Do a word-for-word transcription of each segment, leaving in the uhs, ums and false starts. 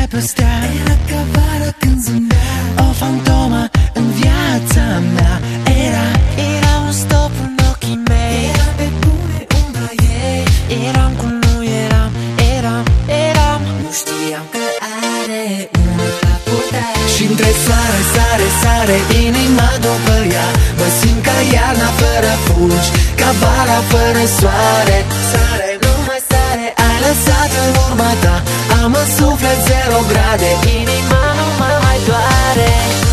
dragostea era ca vara când zâmbea, o fantomă în viața mea. Era, era un stop în ochii mei, era pe bune umbra ei. Eram cum nu eram, eram, eram. Nu știam că are un raportat. Și-ntre sare, sare, sare, inima după ea. Mă simt ca iarna fără fulgi, ca vara fără soare. Sare, nu mai sare, ai lăsat în urma ta. Am în suflet zero grade, inima nu mă mai doare.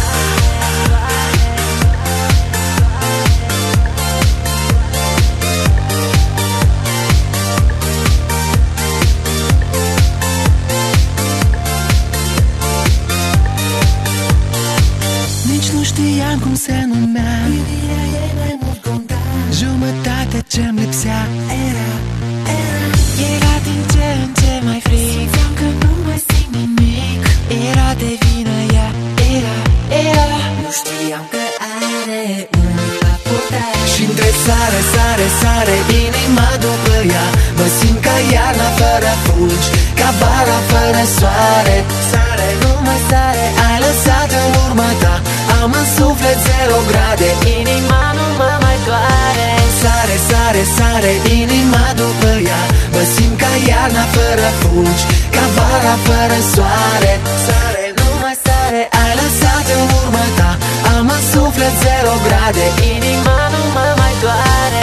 Nici nu știam cum se numea, iubirea ei mai mult conta. Jumătatea ce-mi lipsea era, era, era din ce în ce mai frig. Simțeam că nu mai simt nimic. Era de vină ea, era, era. Nu știam că are un raportat. Și-ntre sare, sare, sare, inima după ea. Mă simt ca iarna fără fulgi, ca vara fără soare. Sare, nu mai sare, ai lăsat în urma ta. Am în suflet zero grade, inima nu mă mai doare. Sare, sare, sare, inima după ea. Mă simt ca iarna fără fulgi, ca vara fără soare. Sare, nu mai sare, ai lăsat în urma ta. Am în suflet zero grade, inima nu mă mai doare.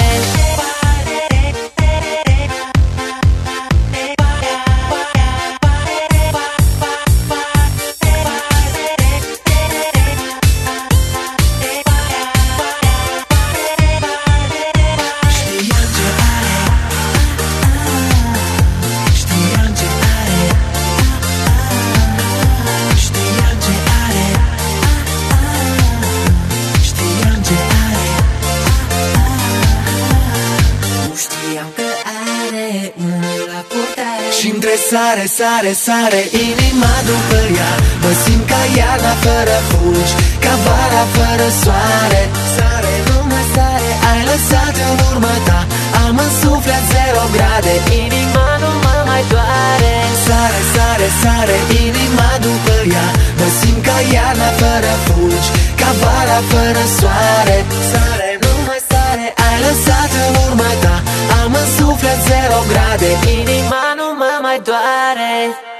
Și-ntre sare, sare, sare, inima după ea. Mă simt ca iarna fără fulgi, ca vara fără soare. Sare, nu mai sare, ai lăsat în urma ta. Am în suflet zero grade, inima nu mă mai doare. Sare, sare, sare, inima după ea. Mă simt ca iarna fără fulgi, ca vara fără soare. Sare, nu mai sare, ai lăsat în urma ta. Am în suflet zero grade, inima nu mă mai doare.